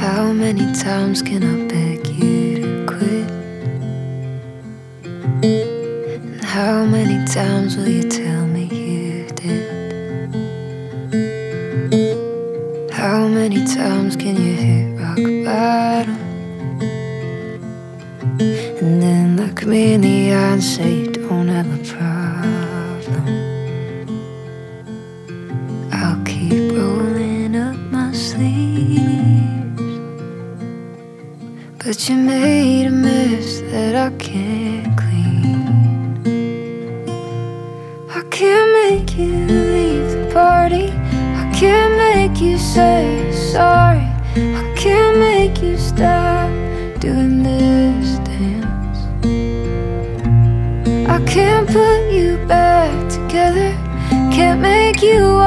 How many times can I beg you to quit? And how many times will you tell me you did? How many times can you hit rock bottom and then look me in the eye and say you don't have a problem? I'll keep rolling up my sleeves, but you made a mess that I can't clean. I can't make you leave the party, I can't make you say sorry, I can't make you stop doing this dance. I can't put you back together, can't make you